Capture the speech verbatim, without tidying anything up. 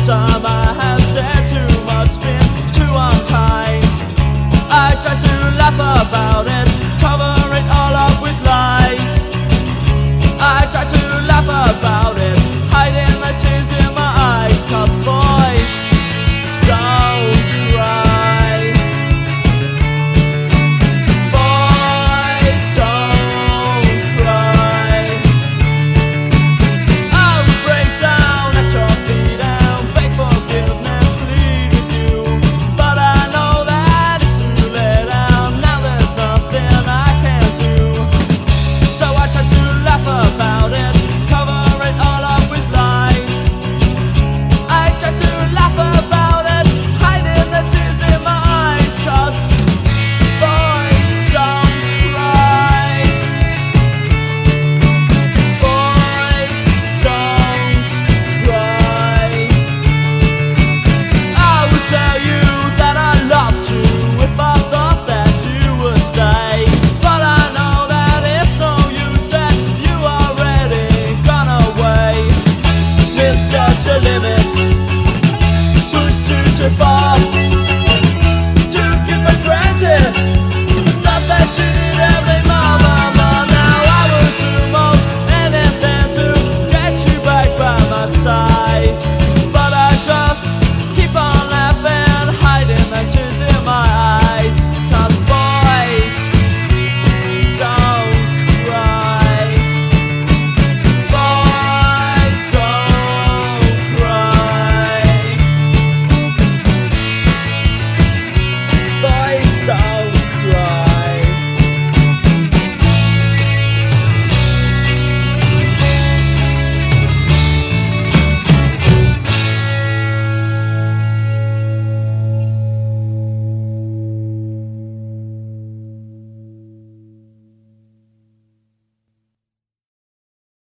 time I have said too much, been too unkind. I try to laugh about it, cover it all up with lies. I try to laugh about it, hiding the tears in my eyes. Cause boys don't cry. Boys don't cry. I would break down at your feet and beg forgiveness, plead with you, but I know that it's too late and now there's nothing I can do. So I try to laugh about it, cover it all up with lies. I try to laugh about it, hiding the tears in my eyes. Cause boys don't cry. Boys don't cry. I would tell you that I loved you if I thought that you would stay, but I know that it's no use and you already gone away. Misjudge your limits, pushed you too far.